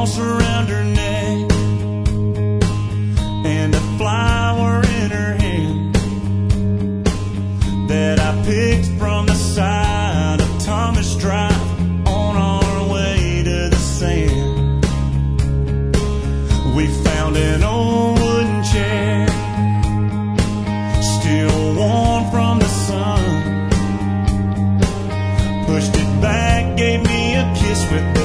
cross around her neck and a flower in her hand that I picked from the side of Thomas Drive on our way to the sand. We found an old wooden chair, still warm from the sun. Pushed it back, gave me a kiss with